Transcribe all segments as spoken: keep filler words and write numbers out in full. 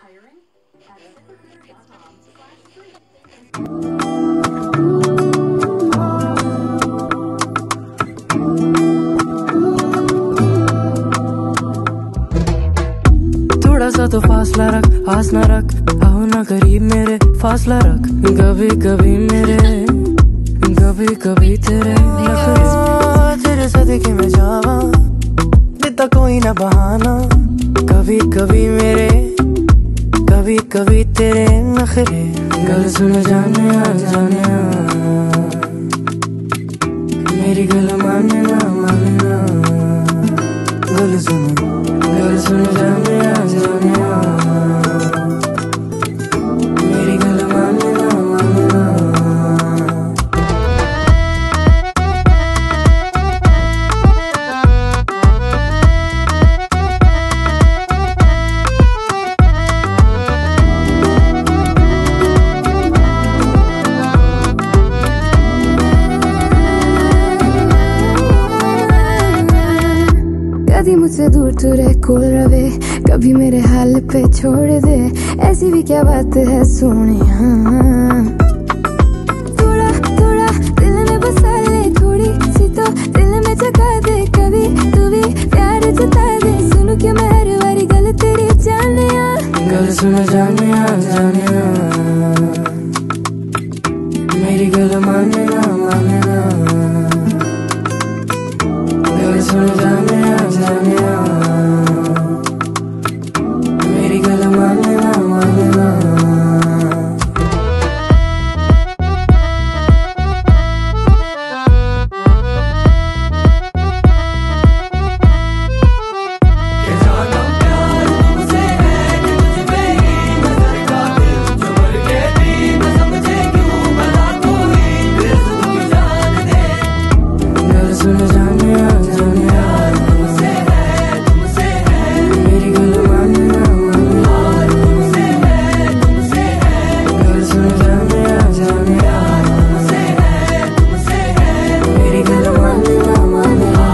hiring at ZipRecruiter dot com slash free. थोड़ा सा तो फासला रख, आस ना रख, आओ ना करीब मेरे, फासला रख। कभी कभी मेरे, कभी कभी तेरे नखरे, तेरे सदके में जावा, देता कोई ना बहाना। कभी कभी मेरे, कभी कभी तेरे नखरे। गल सुन जाने आ जाने आ, मेरी गल माने ना माने ना। गल सुन, गल सुन जाने आ जाने आ, मेरी गल माने ना माने ना। कभी मुझसे दूर तू रह कोल रवे, कभी मेरे हाल पे छोड़ दे। ऐसी भी क्या बात है सोनिया, थोड़ा थोड़ा दिल में बसा ले, थोड़ी सी तो दिल में जगा दे। कभी तू भी प्यार जता दे, सुनू कि मैं हर बारी गल तेरी जाने आ। गल सुन जाने आ जाने आ, मेरी गल माने ना माने ना। गल सुन जाने आ जाने आ, मेरी गल माने ना माने ना। सुन जाने आ जाने आ, मेरी गल माने ना माने ना। गल सुन जाने आ जाने आ, मेरी गल माने ना माने ना।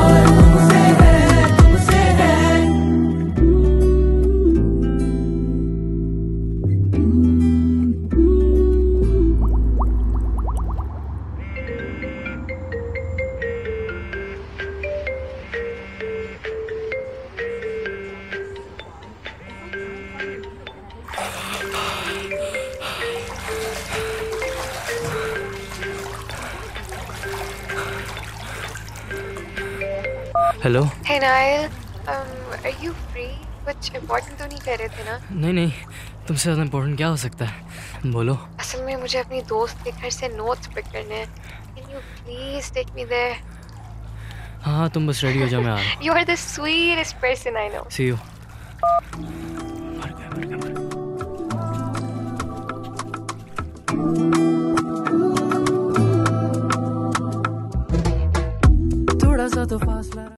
Hello. Hey Nail, um, are you free? कुछ इम्पोर्टेंट तो नहीं कह रहे थे ना? नहीं नहीं, तुमसे ज़्यादा इम्पोर्टेंट क्या हो सकता है, बोलो। असल में मुझे अपनी दोस्त के घर से नोट्स पिक करने हैं। Can you please take me there? हाँ तुम बस रेडी हो जाओ, मैं आ रहा हूँ। You are the sweetest person I know. See you. थोड़ा सा तो फासला